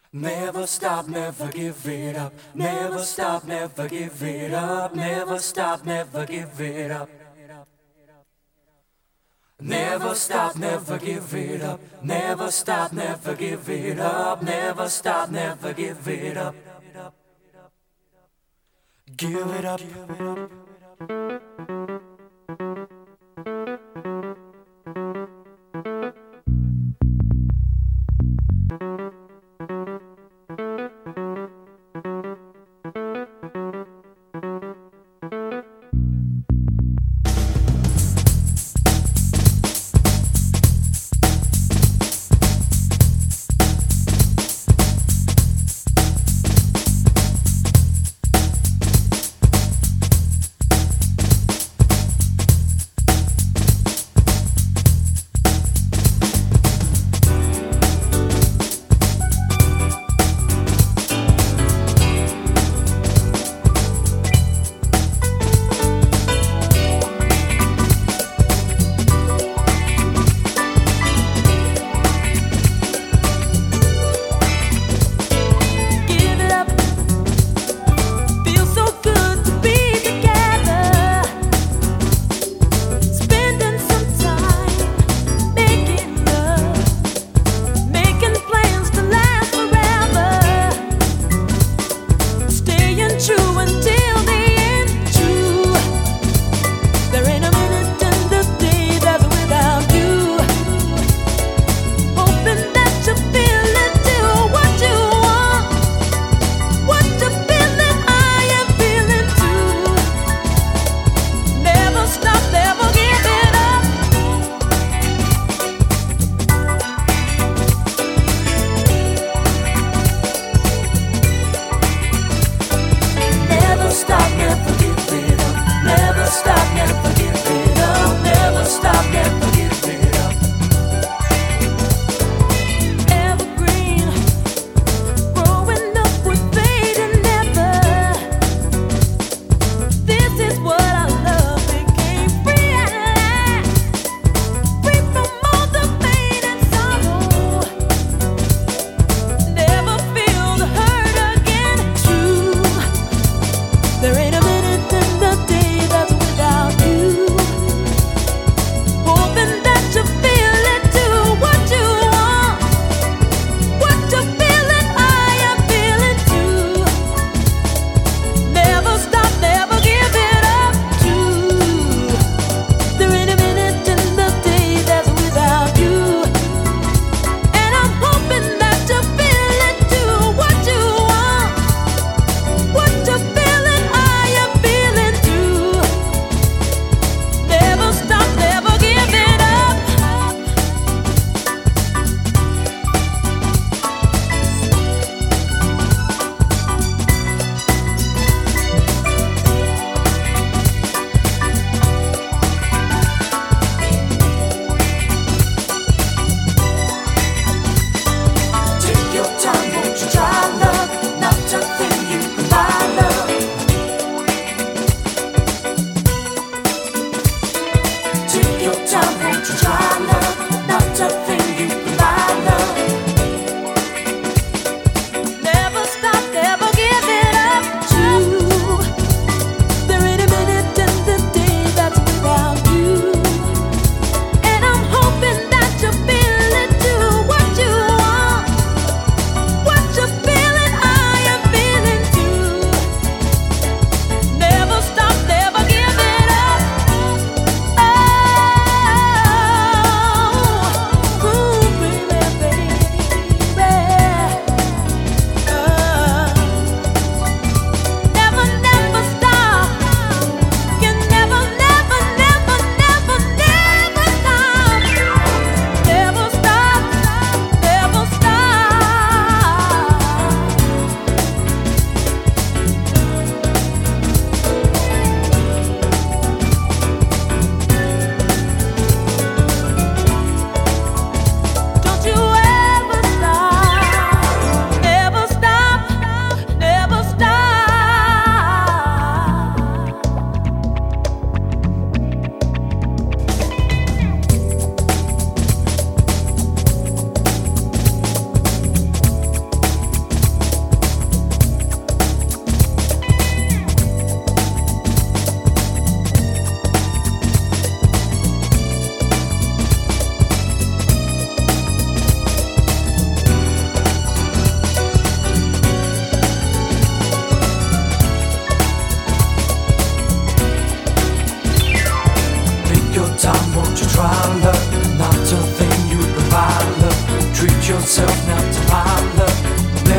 Never stop, never give it up. Never stop, never give it up. Never stop, never give it up. Never stop, never give it up. Never stop, never give it up. Never stop, never give it up. Give it up.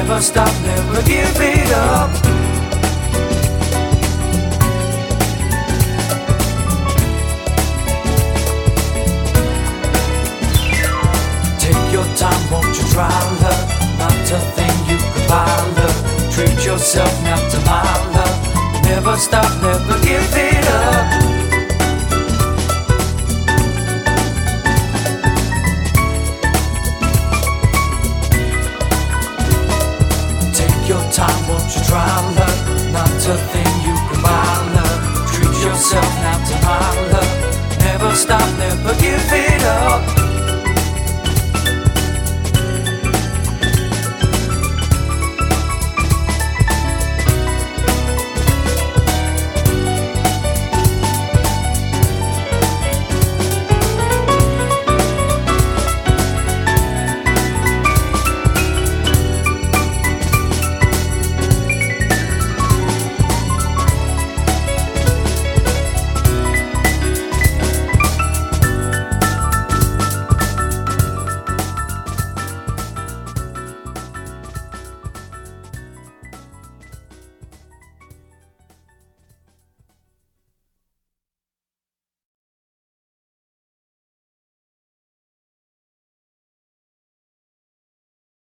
Never stop, never give it up. Take your time, won't you try, love? Not a thing you could buy, love. Treat yourself now to my love. Never stop, never give it up. Take your time, won't you try, love? Not a thing you can buy, love. Treat yourself now to my love. Never stop, never give it up.